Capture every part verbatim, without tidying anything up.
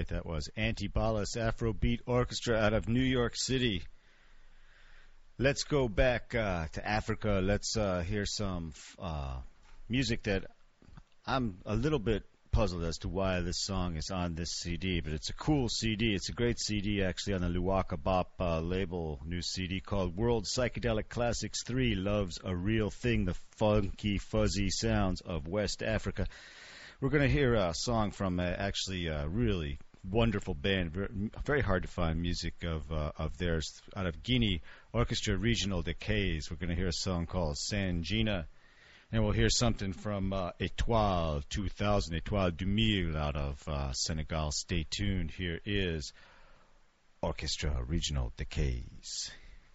That was Antibalas Afrobeat Orchestra out of New York City. Let's go back uh, to Africa. Let's uh, hear some uh, music that I'm a little bit puzzled as to why this song is on this C D, but it's a cool C D. It's a great C D, actually, on the Luwaka Bop uh, label, new C D called World Psychedelic Classics three, Love's a Real Thing, the funky, fuzzy sounds of West Africa. We're going to hear a song from uh, actually a really wonderful band, very, very hard to find music of uh, of theirs, out of Guinea, Orchestra Regional Decays. We're going to hear a song called Sangina. And we'll hear something from uh, Etoile two thousand, Etoile two mille out of uh, Senegal. Stay tuned. Here is Orchestra Regional Decays.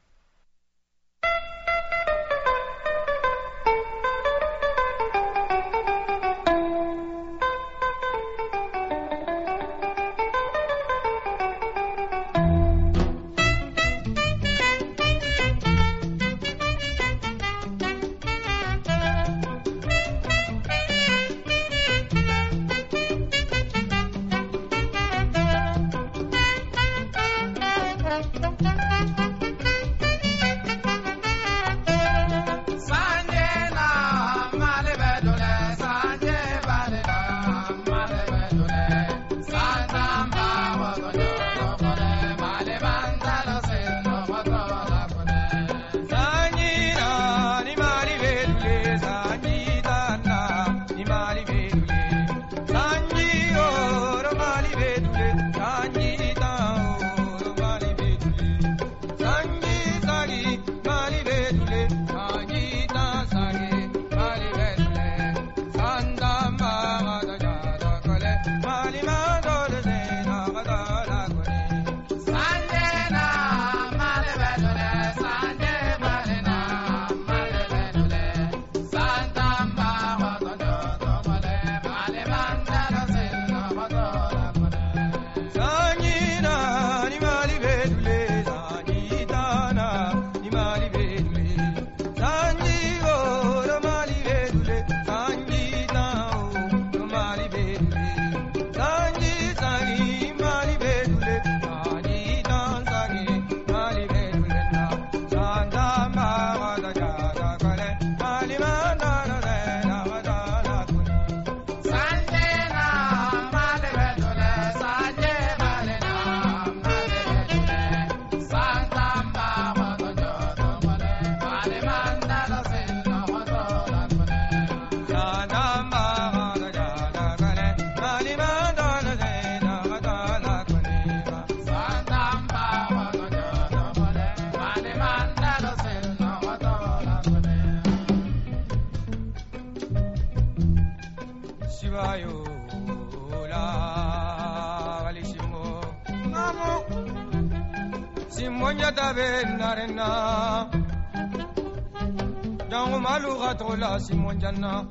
Simon Janna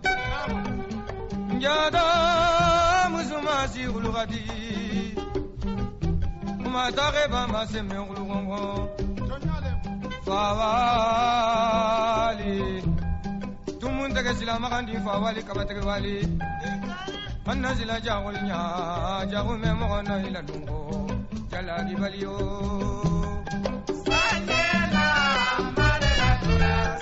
Njada Muzuma si ulugadi Matare ba maseme ulugongo Fawali Tumunde ke sila makandi fawali kabatake wali Anna sila jagol nya jagu me mo na ila dungo jala di balio Sanjela Marela Dura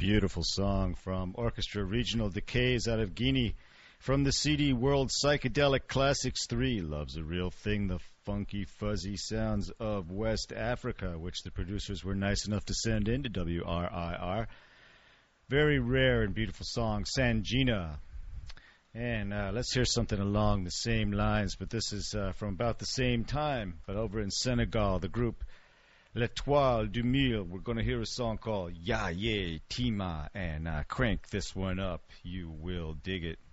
Beautiful song from Orchestra Regional Decays out of Guinea. From the C D World Psychedelic Classics three, Love's a Real Thing, the funky, fuzzy sounds of West Africa, which the producers were nice enough to send in to W R I R. Very rare and beautiful song, Sangina. And uh, let's hear something along the same lines, but this is uh, from about the same time, but over in Senegal, the group L'Etoile du Mille. We're going to hear a song called Ya Ye Tima, and uh, crank this one up. You will dig it.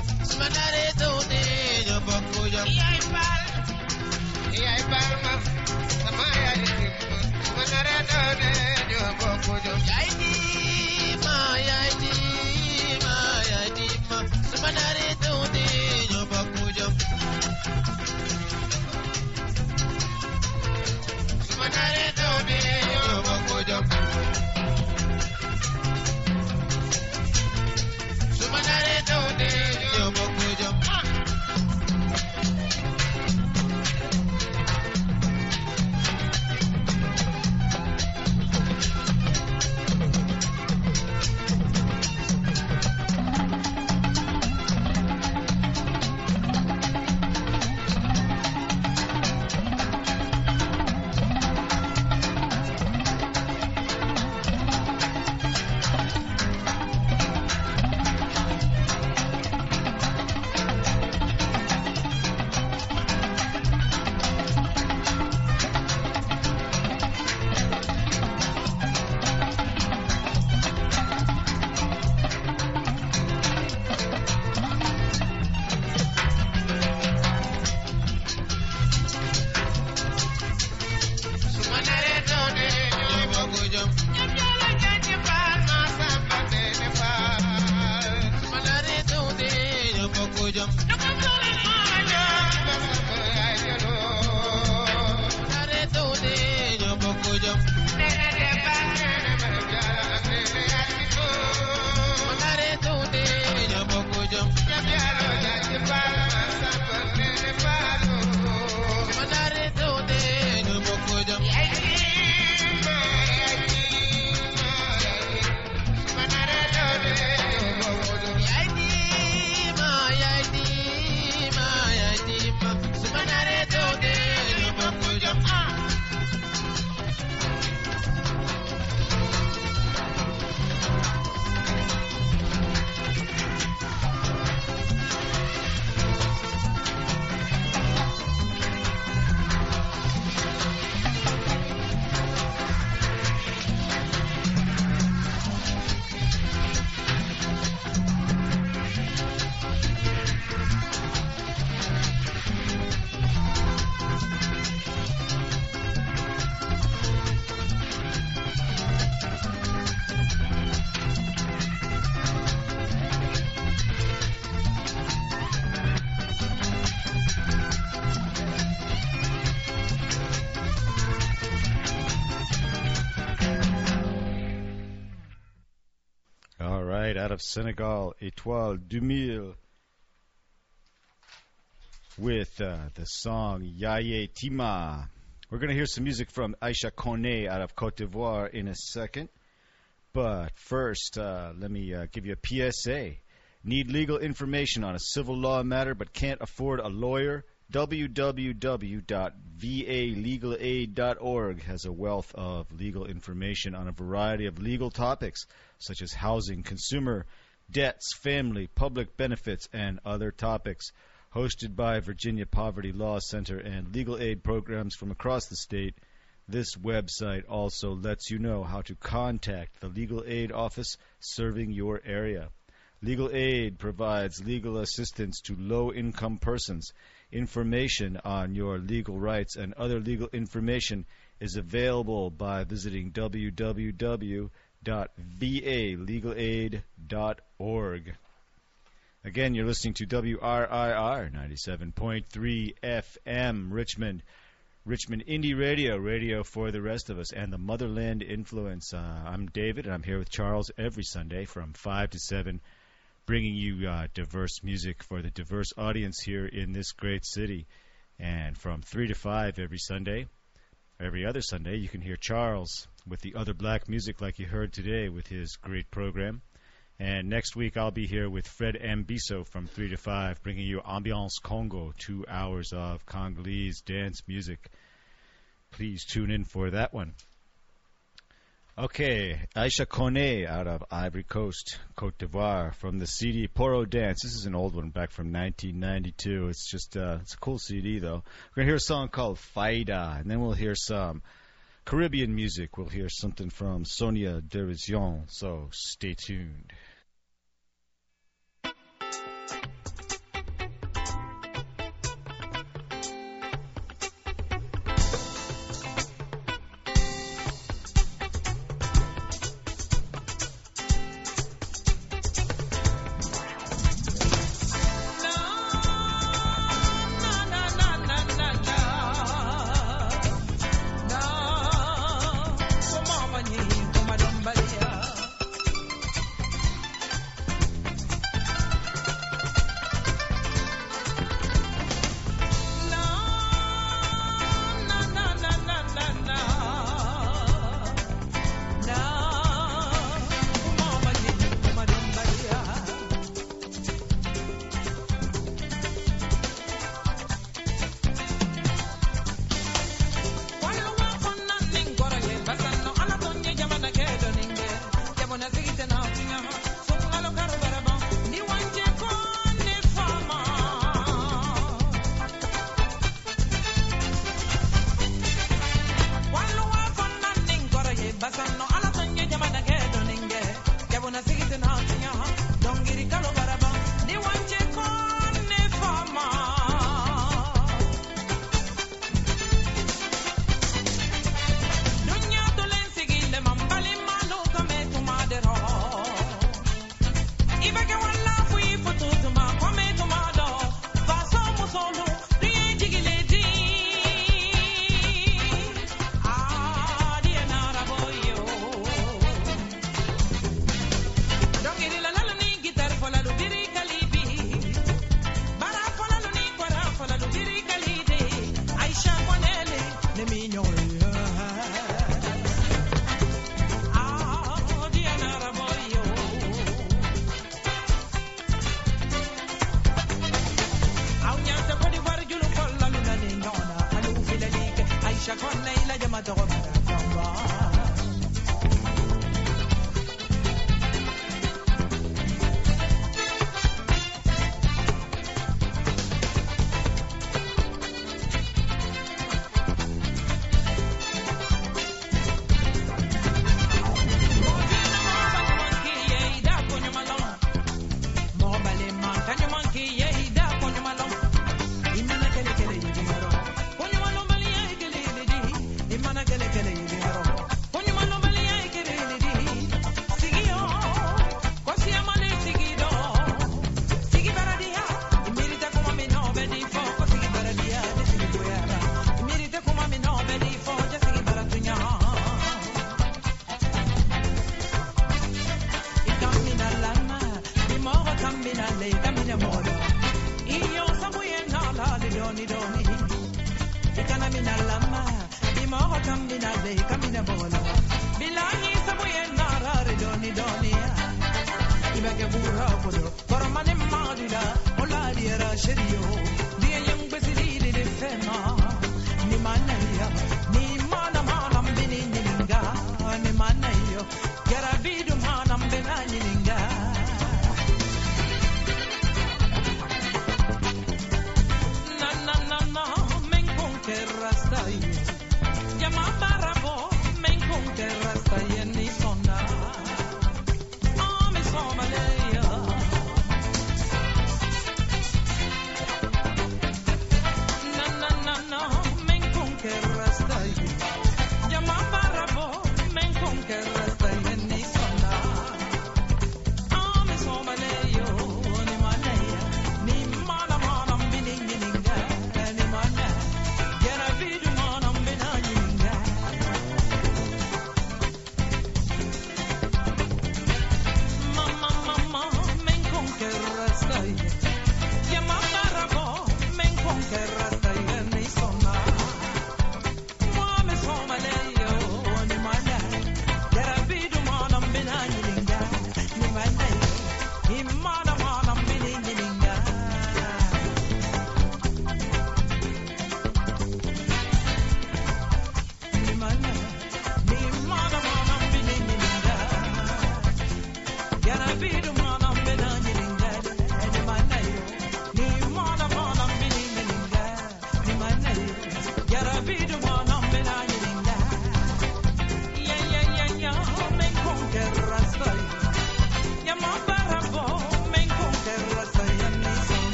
sumanare tone yo boko yo yai pal yai pal ma samaya dimma sumanare tone yo boko yo yai di ma yai di ma yai di ma sumanare tone yo boko yo sumanare tone yo boko yo sumanare tone yo boko yo Out of Senegal, Etoile du Mille, with uh, the song Yaye Tima. We're going to hear some music from Aisha Kone out of Cote d'Ivoire in a second. But first, uh, let me uh, give you a P S A. Need legal information on a civil law matter but can't afford a lawyer? w w w dot v a legal aid dot org has a wealth of legal information on a variety of legal topics, such as housing, consumer debts, family, public benefits, and other topics. Hosted by Virginia Poverty Law Center and legal aid programs from across the state, this website also lets you know how to contact the legal aid office serving your area. Legal aid provides legal assistance to low-income persons. Information on your legal rights and other legal information is available by visiting w w w dot v a legal aid dot org. Again, you're listening to W R I R ninety-seven point three F M, Richmond. Richmond Indie Radio, radio for the rest of us, and the Motherland Influence. Uh, I'm David, and I'm here with Charles every Sunday from five to seven, bringing you uh, diverse music for the diverse audience here in this great city. And from three to five every Sunday, every other Sunday, you can hear Charles with the other black music like you heard today with his great program. And next week I'll be here with Fred Ambiso from three to five, bringing you Ambiance Congo, two hours of Congolese dance music. Please tune in for that one. Okay, Aisha Kone out of Ivory Coast, Cote d'Ivoire, from the C D Poro Dance. This is an old one back from nineteen ninety-two. It's just uh, it's a cool C D though. We're gonna hear a song called Faida, and then we'll hear some Caribbean music. We'll hear something from Sonia Derision. So stay tuned.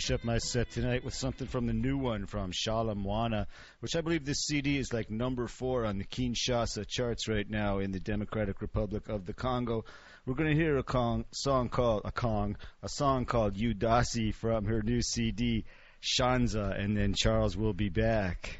finish up my set tonight with something from the new one from Shala Mwana, which I believe this C D is like number four on the Kinshasa charts right now in the Democratic Republic of the Congo. We're going to hear a Kong, song called a Kong, a song called Udasi from her new C D Shanza, and then Charles will be back.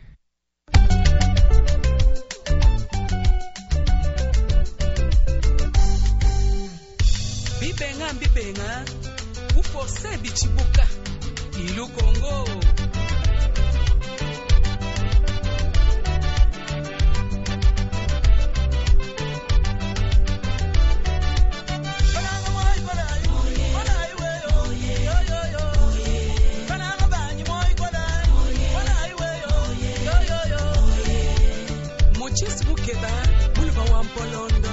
Bibenga bibenga uforce bichibuka ilu Congo. Muchis bukeba bulba wampolondo.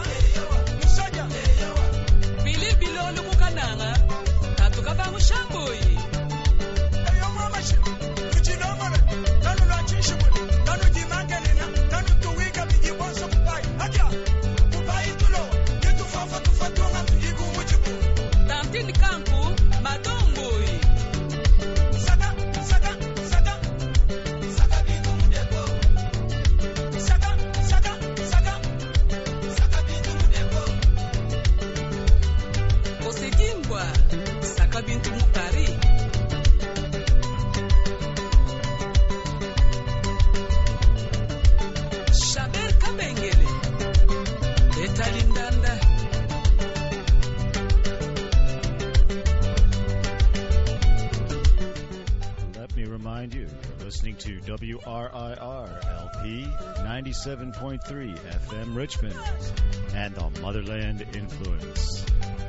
Shabu to W R I R L P ninety-seven point three F M Richmond and the Motherland Influence.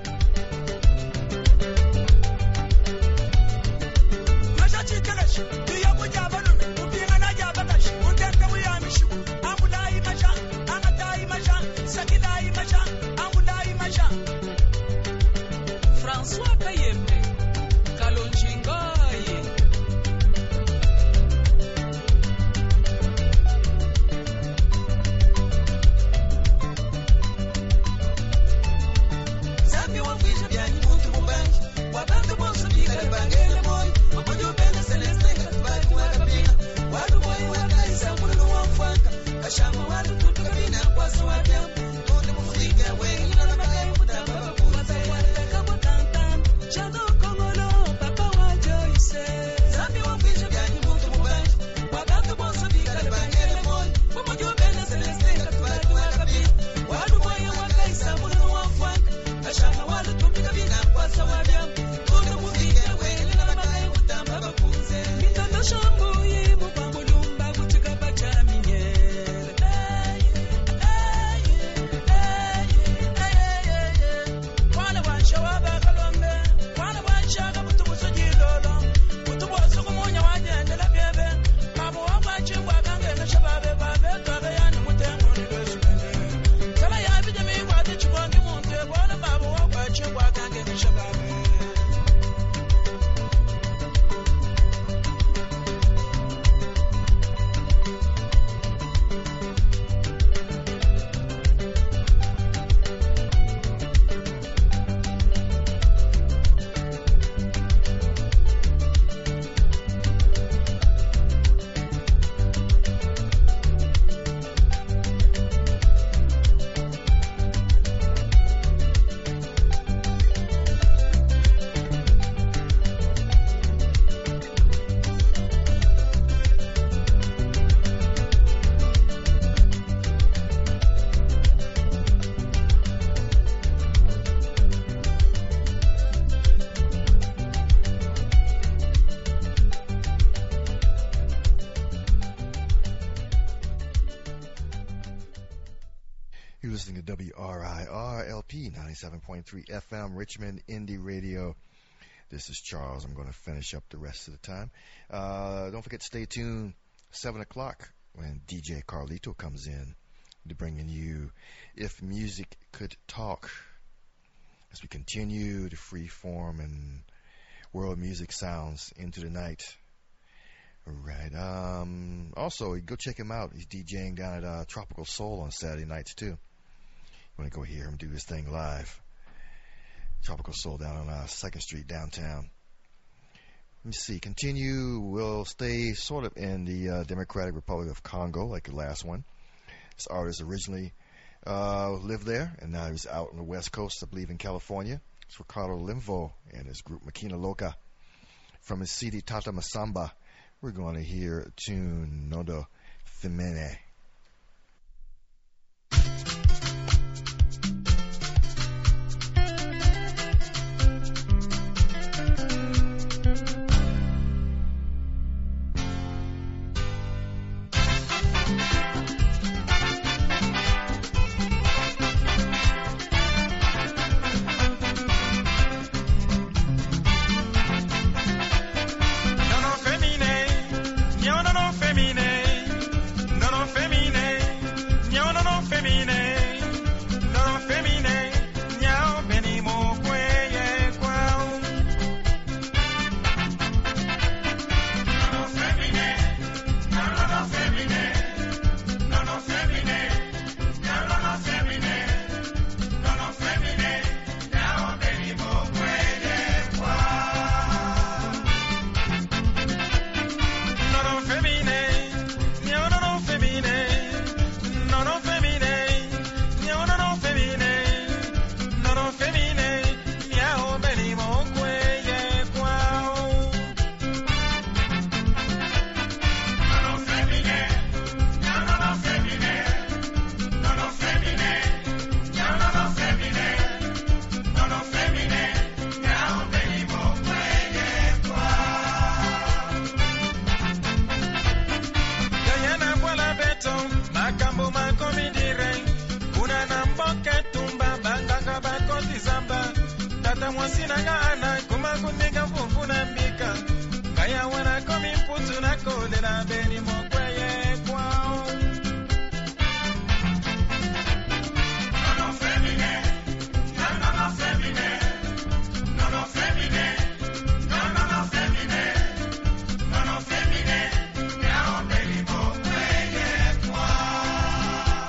François Kayembe, Kalonjingaye. Zambi wafisha byanyi muntu mubanji, wabantu bonso bigale bangele moyo, wakojo bene celeste katubali wakabina, wadu moyo wakaisa munu wamfaka, kashama wadu tutu kabina kwa sawabia, konde mufika wengi na makai mutamba babuze. Jado Kongolo, Papa wa Joyce. Zambi wafisha byanyi muntu mubanji, wabantu bonso bigale bangele moyo, wakojo bene celeste katubali wakabina, wadu moyo wakaisa munu wamfaka, kashama wadu tutu kabina kwa sawabia, konde mufika wengi na makai mutamba babuze. Mitando shambu yi mupambulumba kutika bachaminyele. Wana wansha wabakalombe, wana wansha kabutubuso jilolo, kutuboso kumunya wajendela byebe, mabu wabwachibwa kangene shababe babe, twabe yani mutengo nidosumende. Kala yabide miwate chibongi munte, wana mabu wabwachibwa kangene shababe. You're listening to W R I R L P ninety-seven point three F M Richmond Indie Radio. This is Charles. I'm going to finish up the rest of the time. Uh, don't forget to stay tuned. seven o'clock when D J Carlito comes in to bringing you If Music Could Talk. As we continue the free form and world music sounds into the night. All right. Um, also, go check him out. He's DJing down at uh, Tropical Soul on Saturday nights, too. You want to go hear him do his thing live. Tropical Soul down on uh, second Street downtown. Let me see. Continue. We'll stay sort of in the uh, Democratic Republic of Congo, like the last one. This artist originally uh, lived there, and now he's out on the West Coast, I believe, in California. It's Ricardo Limvo and his group Makina Loca. From his C D Tata Masamba, we're going to hear a tune, Nodo Femene. No, no, femine, no, no, no, femine, no, no, femine. Mwana mwasi na ngana kuma kunega fufu na mbika Kaya wana komi mputu na kode na beni mokweye kwao Nono femine Nono femine Nono femine Nono femine Nono femine Yao beni mokweye kwao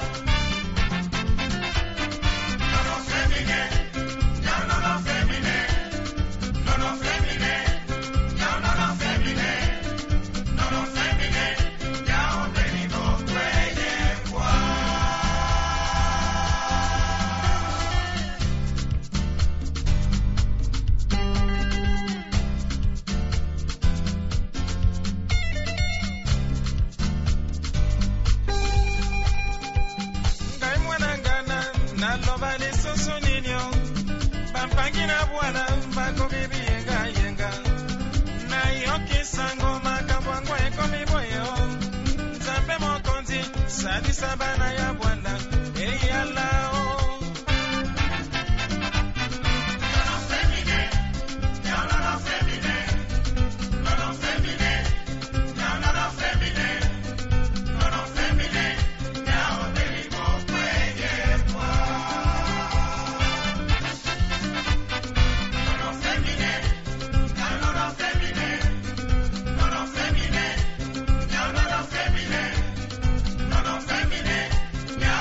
Nono femine Nono femine Nono femine Nono femine Nono femine Yao beni mokweye kwao Ngai mwana ngana naloba lisusu ninyo bampangi na bwana bakoki yenga yenga nayokisa ngoma kabwango ekomi boyo nzambe mokonzi salisa bana ya bwana eyalao Nono femine, nono femine, nono femine, nono femine, nono femine, yao beni mokweye kwao. Nono femine, nono femine, nono femine, nono femine, nono femine,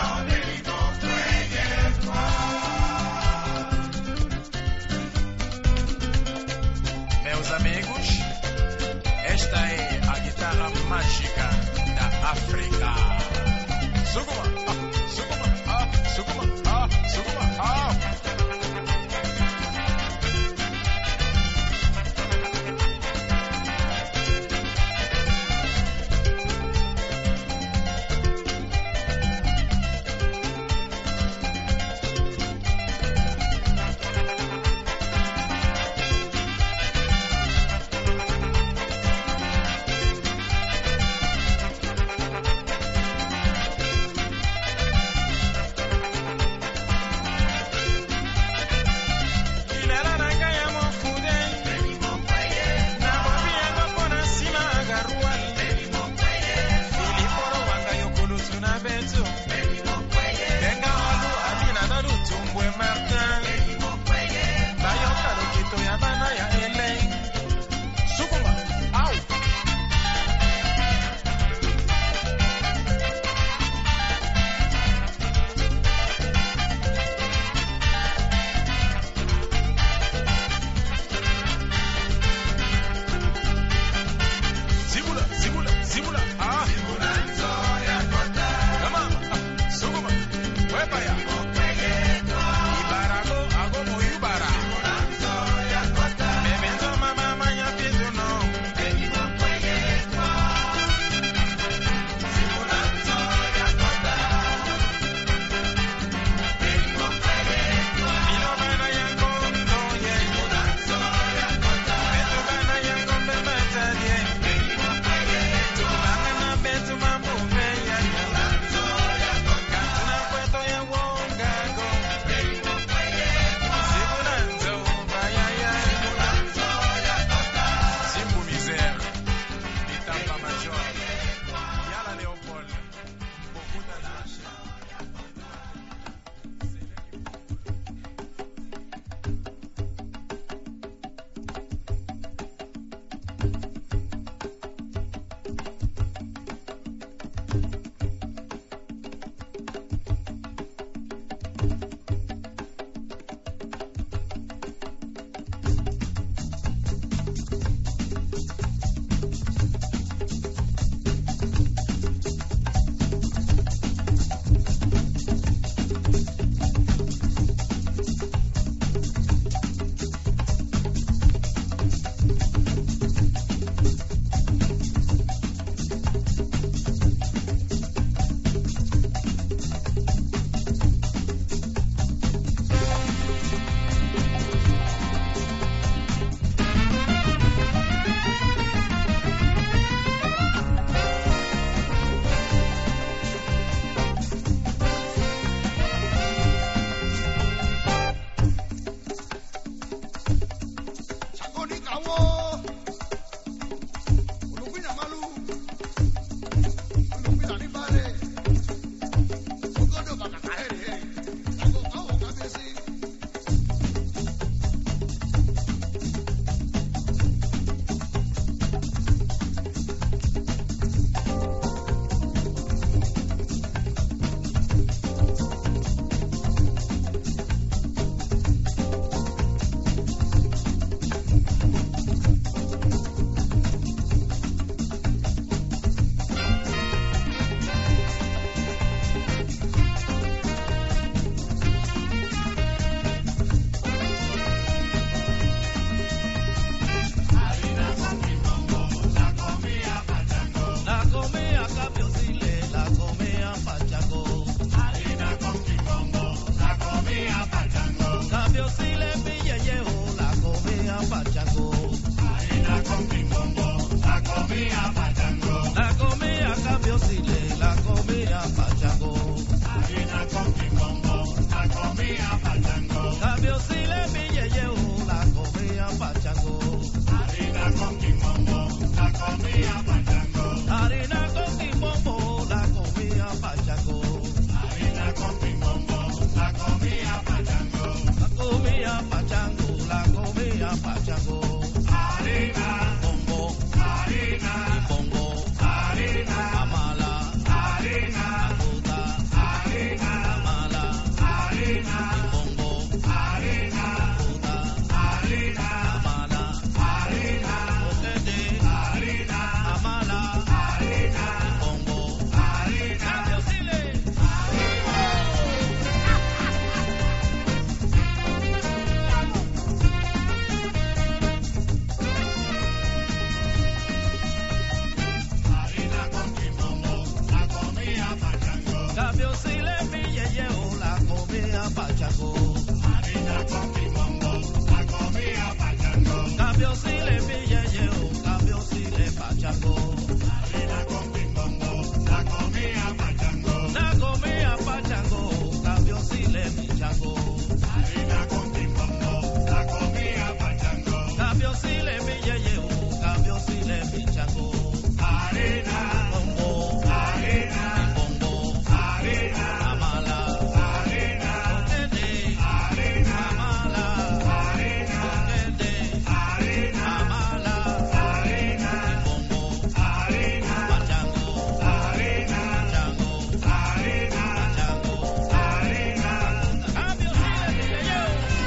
pachango. Harina con timombo, la comía pachango. Cambio si le pille yo, cambio si le pachango. Harina con timombo, la comía pachango. La comía pachango, cambio si le pichango. Harina con timombo, la comía pachango. Cambio si le pille yo, cambio si le pichango. Harina, bombo, harina, bombo, harina, amala, harina, coquete, harina, amala, harina, coquete, harina, amala, harina, bombo, harina, pachango, harina, pachango, harina, pachango, harina, cambio si le dije yo.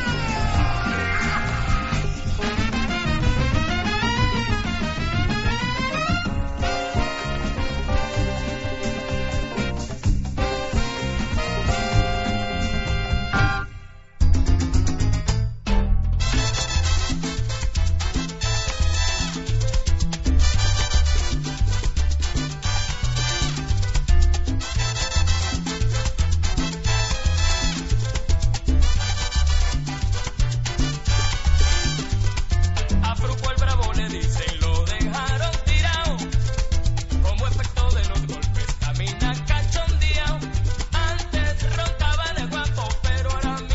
A Fruco el Bravo le dicen lo dejaron tirado. Como efecto de los golpes camina cachondeado. Antes roncaba de guapo, pero ahora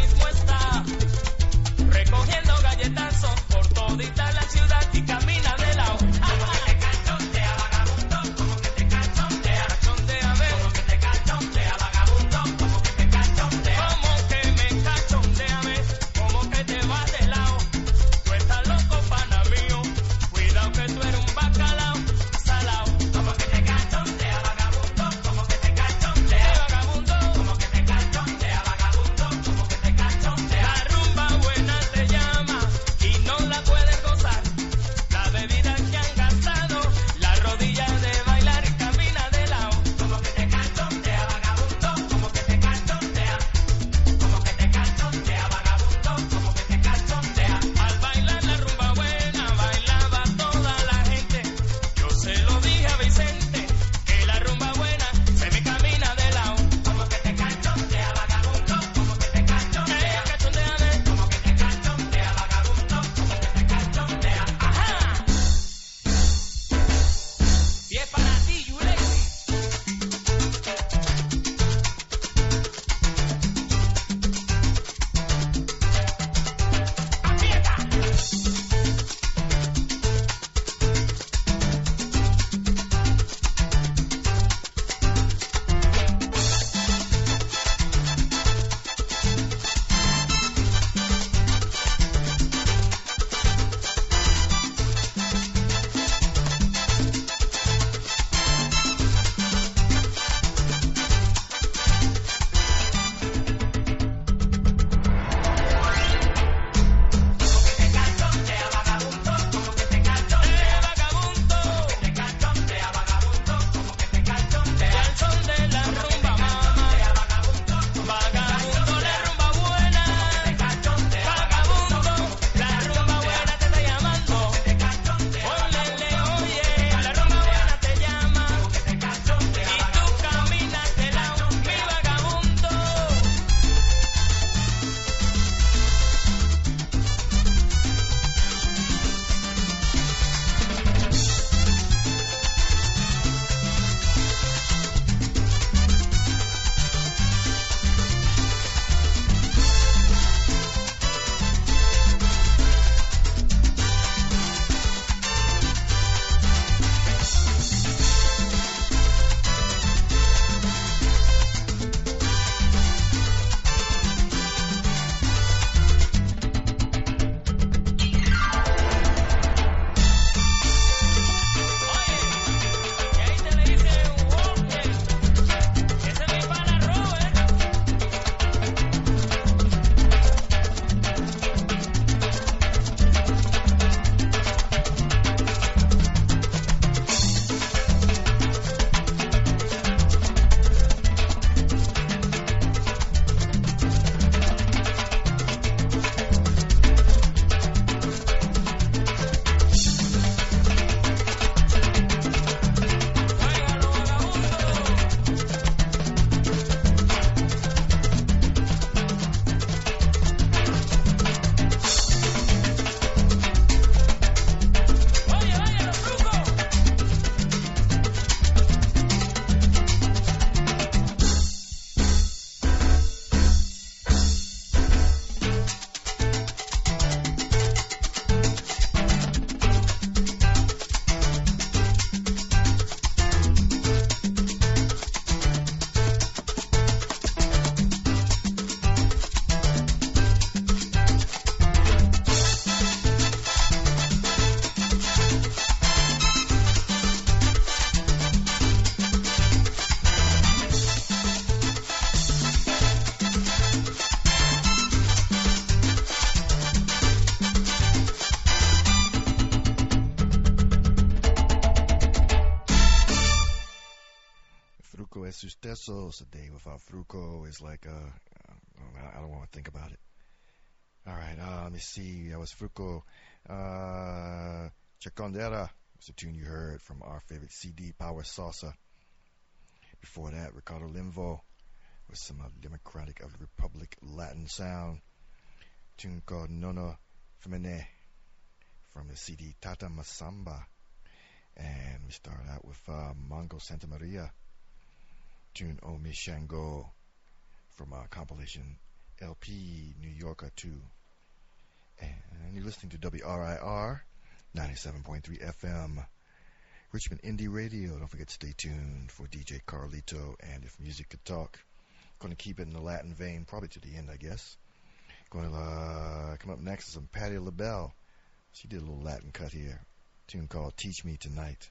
Sustesos, a day without Fruco is like, uh, I don't want to think about it. All right, uh, let me see. That was Fruco. Uh, Chacondera was the tune you heard from our favorite C D, Power Salsa. Before that, Ricardo Limvo with some uh, Democratic of the Republic Latin sound. Tune called Nono Femine from the C D Tata Masamba. And we start out with uh, Mongo Santa Maria. Tune O Mi Shango from our compilation L P New Yorker two. And you're listening to W R I R ninety-seven point three F M Richmond Indie Radio. Don't forget to stay tuned for D J Carlito and If Music Could Talk. Going to keep it in the Latin vein, probably to the end, I guess. Going to uh, come up next is some Patti LaBelle. She did a little Latin cut here. A tune called Teach Me Tonight.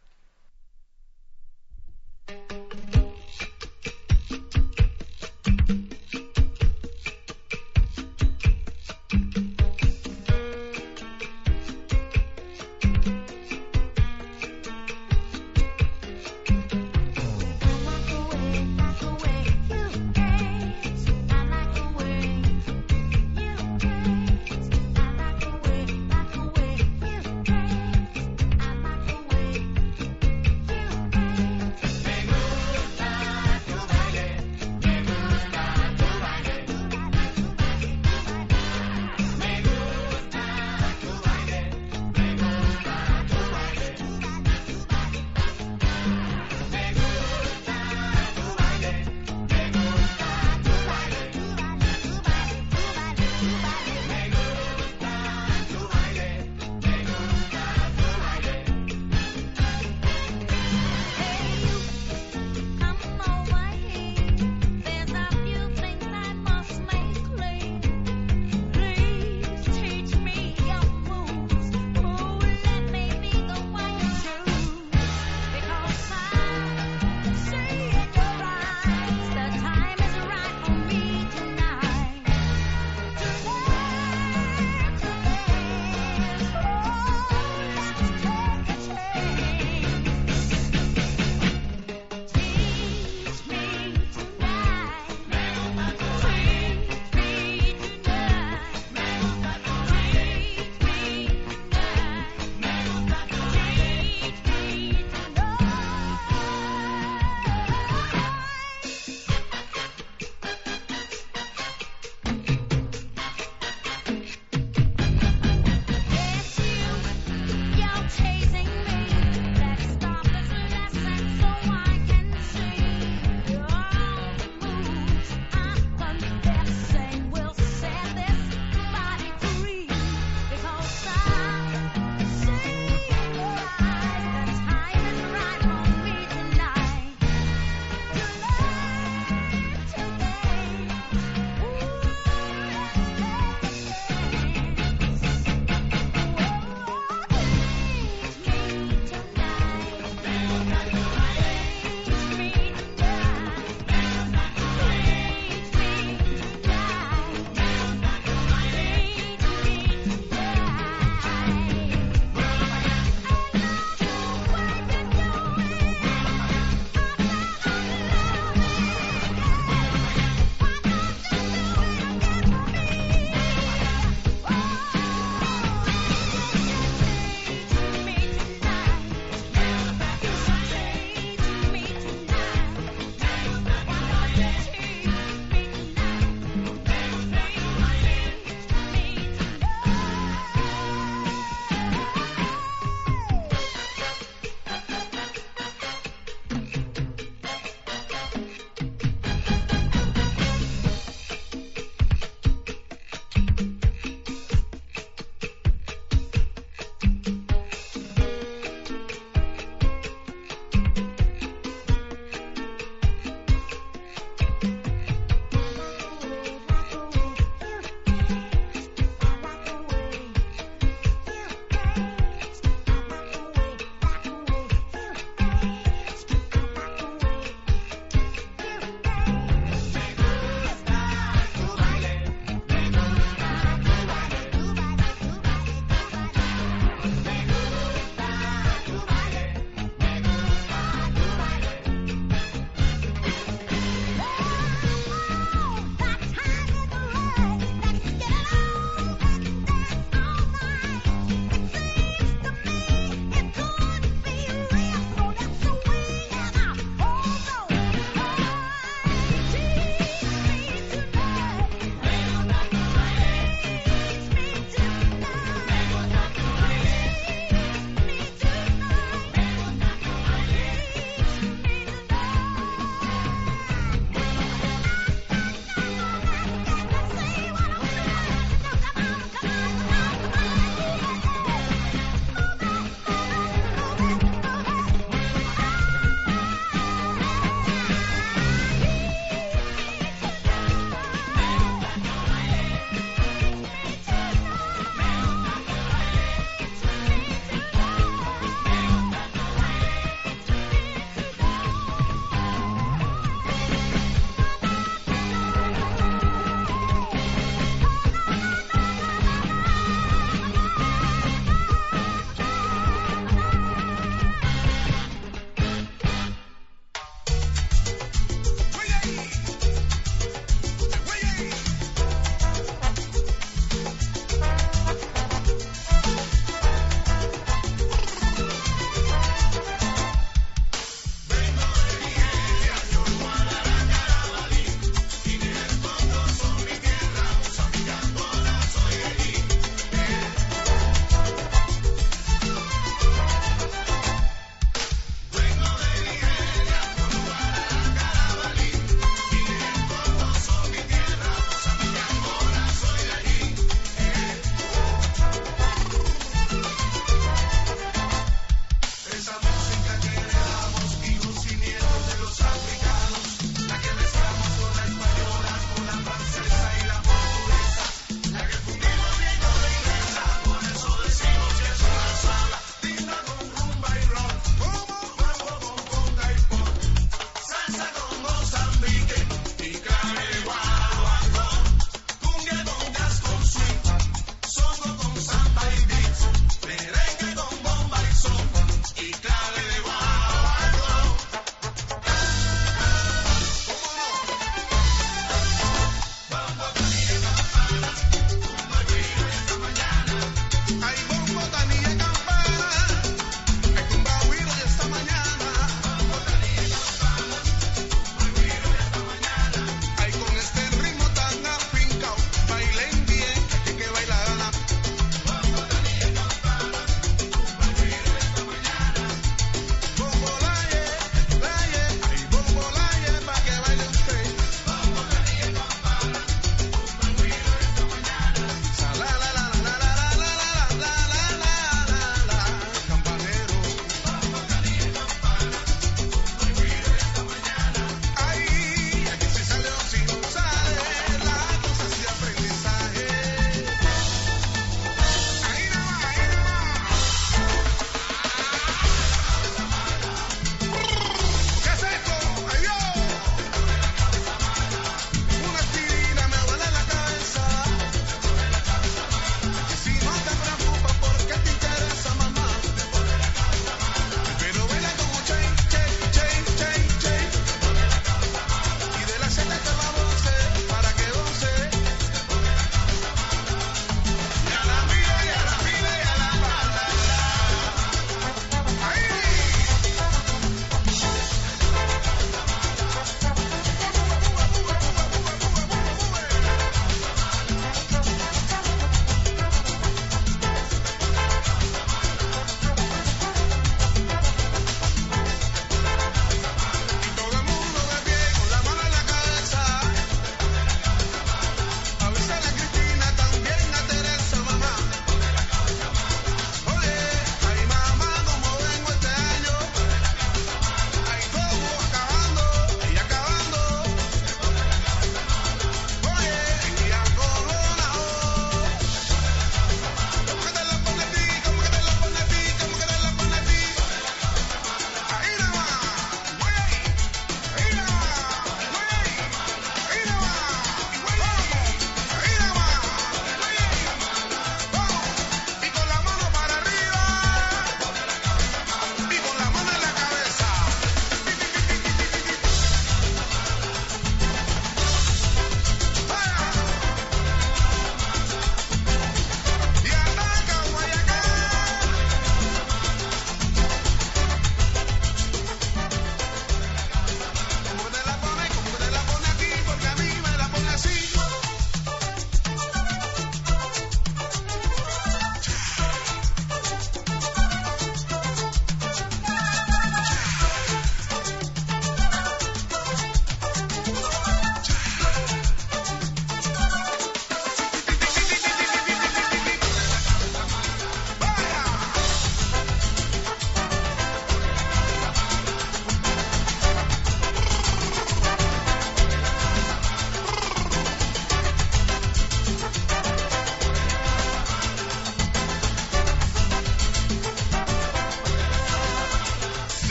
Me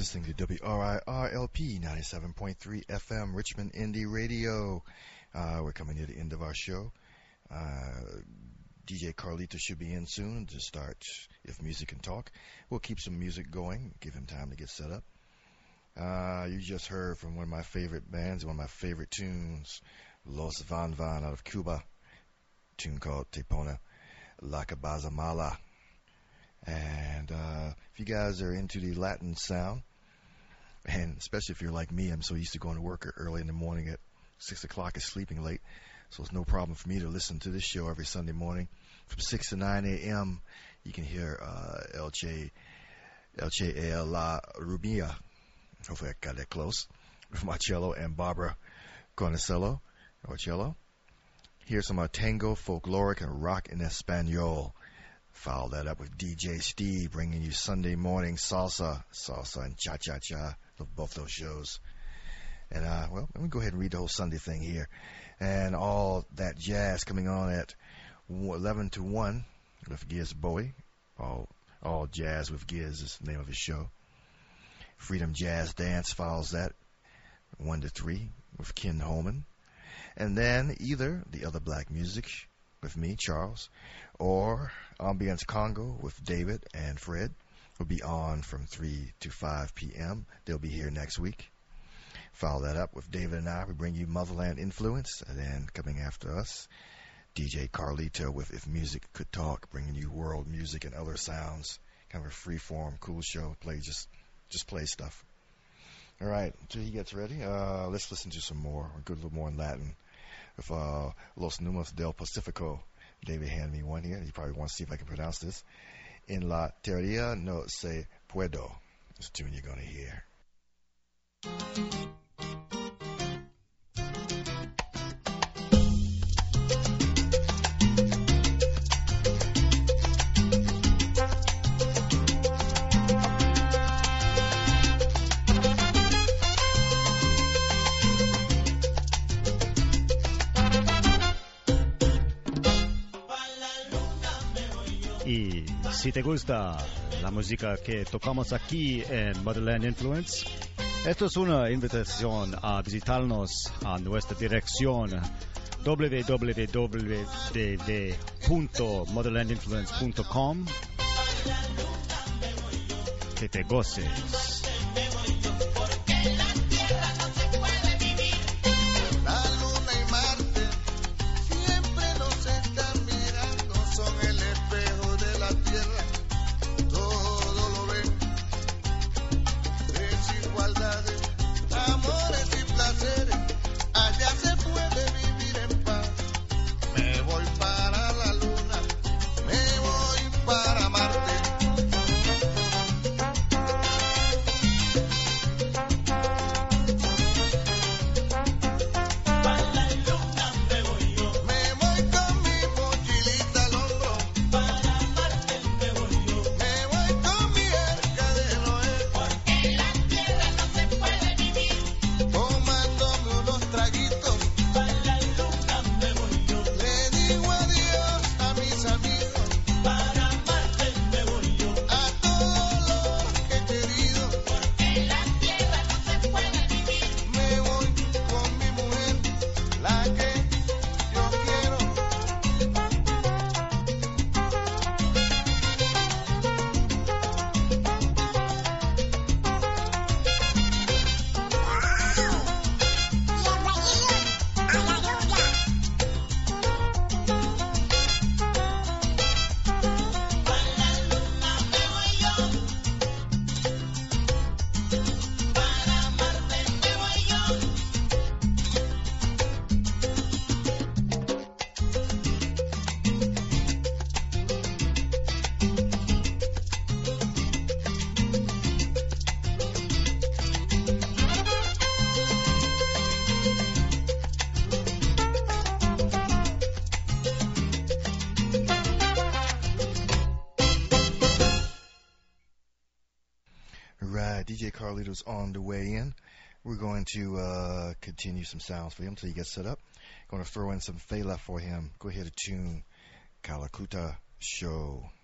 listening to W R I R L P ninety-seven point three F M, Richmond Indie Radio. Uh, we're coming near the end of our show. Uh, D J Carlito should be in soon to start If Music Can Talk. We'll keep some music going, give him time to get set up. Uh, you just heard from one of my favorite bands, one of my favorite tunes, Los Van Van out of Cuba, a tune called Te Pone La Cabeza Mala. And uh, if you guys are into the Latin sound, and especially if you're like me, I'm so used to going to work early in the morning at six o'clock and sleeping late, so it's no problem for me to listen to this show every Sunday morning from six to nine a.m. You can hear uh, El Che, El Che e La Rubia. Hopefully I got that close. With Marcello and Barbara Conicello, or cello. Here's some uh, tango, folkloric, and rock in Espanol. Follow that up with D J Steve bringing you Sunday morning salsa, salsa and cha-cha-cha. Love both those shows. And, uh, well, let me go ahead and read the whole Sunday thing here. And all that jazz coming on at eleven to one with Giz Bowie. All, all Jazz with Giz is the name of his show. Freedom Jazz Dance follows that one to three with Ken Holman. And then either the other black music with me, Charles, or Ambience Congo with David and Fred will be on from three to five p.m. They'll be here next week. Follow that up with David and I. We bring you Motherland Influence. And then coming after us, D J Carlito with If Music Could Talk, bringing you world music and other sounds. Kind of a free-form, cool show. Play just, just play stuff. All right, until he gets ready, uh, let's listen to some more. We'll go a little more in Latin. With uh, Los Números del Pacifico. David handed me one here. You probably want to see if I can pronounce this. En la teoría no se puedo. This tune you're going to hear. Y si te gusta la música que tocamos aquí en Motherland Influence, esto es una invitación a visitarnos a nuestra dirección w w w punto motherland influence punto com. Que te goces. D J Carlito's on the way in. We're going to uh, continue some sounds for him until he gets set up. Going to throw in some Fela for him. Go ahead and tune Calacuta Show.